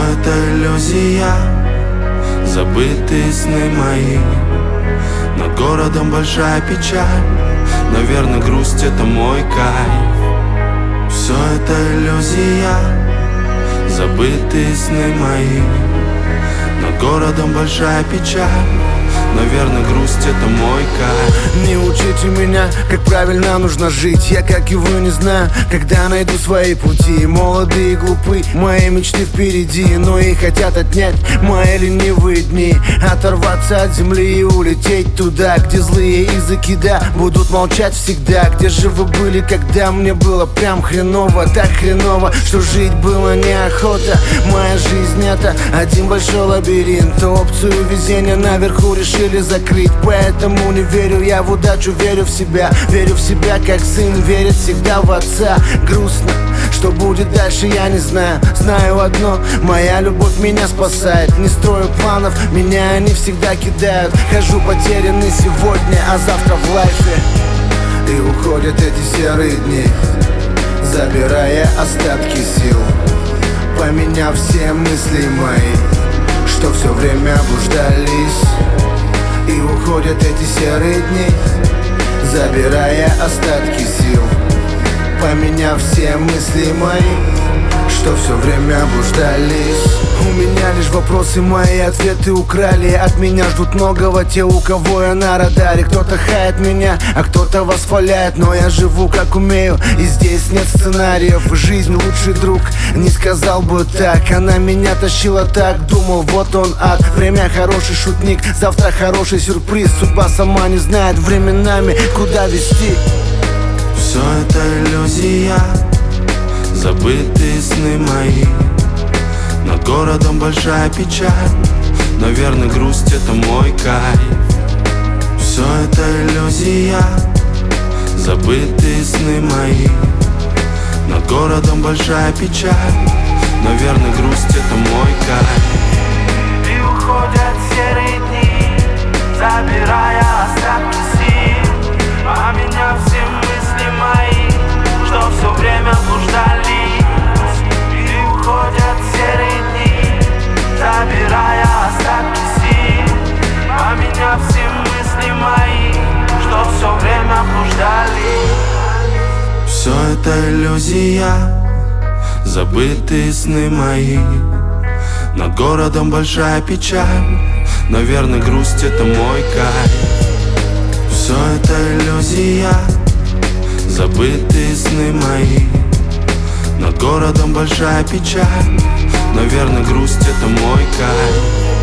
это иллюзия, забытые сны мои. Над городом большая печаль, наверное, грусть — это мой кайф. Все это иллюзия, забытые сны мои. Над городом большая печаль, наверное, грусть — это мой кайф. Не учите меня, как правильно нужно жить. Я, как и вы, не знаю, когда найду свои пути. Молодые и глупы, мои мечты впереди, но и хотят отнять мои ленивые дни. Оторваться от земли и улететь туда, где злые языки, да, будут молчать всегда. Где же вы были, когда мне было прям хреново? Так хреново, что жить было неохота. Моя жизнь — это один большой лабиринт. Опцию везения наверху решили закрыть, поэтому не верю я в удачу, верю в себя. Верю в себя, как сын верит всегда в отца. Грустно, что будет дальше, я не знаю. Знаю одно, моя любовь меня спасает. Не строю планов, меня они всегда кидают. Хожу потерянный сегодня, а завтра в лайфе. И уходят эти серые дни, забирая остатки сил, поменяв все мысли мои, что все время блуждались. И уходят эти серые дни, забирая остатки сил, поменяв все мысли мои, что все время блуждались. У меня лишь вопросы, мои ответы украли. От меня ждут многого те, у кого я на радаре. Кто-то хает меня, а кто-то восхваляет, но я живу как умею, и здесь нет сценариев. Жизнь лучший друг, не сказал бы так. Она меня тащила так, думал, вот он ад. Время хороший шутник, завтра хороший сюрприз. Судьба сама не знает временами, куда вести. Все это иллюзия, забытые сны мои. Над городом большая печаль, наверное, грусть — это мой кайф. Все это иллюзия, забытые сны мои. Над городом большая печаль, наверное, грусть — это мой кайф. И уходят серые дни, забирая остатки сил, поменяв все мысли мои, что все время блуждали. И уходят серые дни, забирая остатки сил, поменяв все мысли мои, что все время блуждали. Все это иллюзия, забытые сны мои. Над городом большая печаль, наверное, грусть — это мой кайф. Все это иллюзия, забытые сны мои. Над городом большая печаль, наверное, грусть — это мой кайф.